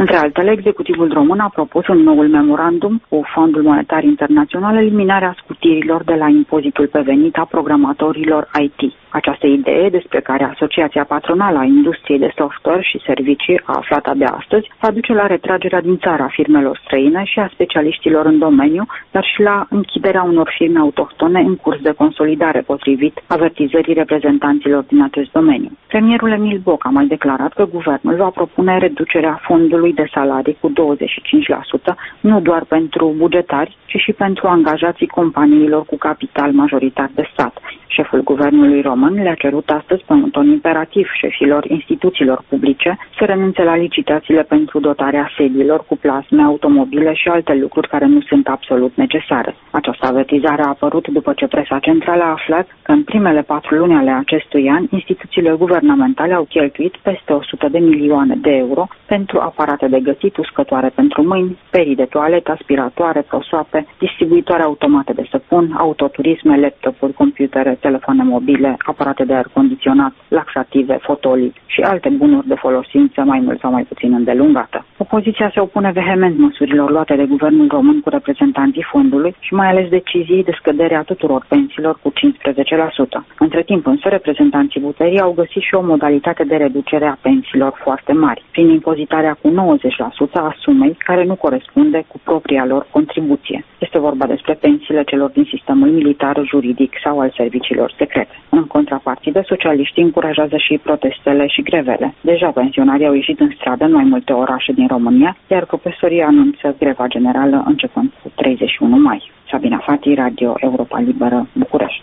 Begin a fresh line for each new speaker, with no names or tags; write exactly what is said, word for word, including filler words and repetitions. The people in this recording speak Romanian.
Între altele, executivul român a propus în noul memorandum cu Fondul Monetar Internațional eliminarea scutirilor de la impozitul pe venit a programatorilor I T. Această idee, despre care Asociația Patronală a Industriei de Software și Servicii a aflat abia astăzi, va duce la retragerea din țară a firmelor străine și a specialiștilor în domeniu, dar și la închiderea unor firme autohtone în curs de consolidare, potrivit avertizării reprezentanților din acest domeniu. Premierul Emil Boc a mai declarat că guvernul va propune reducerea fondului de salarii cu douăzeci și cinci la sută, nu doar pentru bugetari, ci și pentru angajații companiilor cu capital majoritar de stat. Șeful guvernului român le-a cerut astăzi pe un ton imperativ șefilor instituțiilor publice să renunțe la licitațiile pentru dotarea sediilor cu plasme, automobile și alte lucruri care nu sunt absolut necesare. Această avertizare a apărut după ce presa centrală a aflat că în primele patru luni ale acestui an, instituțiile guvernamentale au cheltuit peste o sută de milioane de euro pentru aparate de gătit, uscătoare pentru mâini, perii de toaletă, aspiratoare, prosoape, distribuitoare automate de săpun, autoturisme, laptopuri, computere, telefoane mobile, aparate de aer condiționat, laxative, fotolii și alte bunuri de folosință mai mult sau mai puțin îndelungată. Opoziția se opune vehement măsurilor luate de guvernul român cu reprezentanții fondului și mai ales deciziei de scădere a tuturor pensiilor cu cincisprezece la sută. Între timp însă, reprezentanții puterii au găsit și o modalitate de reducere a pensiilor foarte mari, prin impozitarea cu nouăzeci la sută a sumei care nu corespunde cu propria lor contribuție. Este vorba despre pensiile celor din sistemul militar, juridic sau al serviciilor secrete. În contrapartidă, socialiștii încurajează și protestele și grevele. Deja pensionarii au ieșit în stradă în mai multe orașe din România, iar profesorii anunță greva generală începând cu treizeci și unu mai. Sabina Fati, Radio Europa Liberă, București.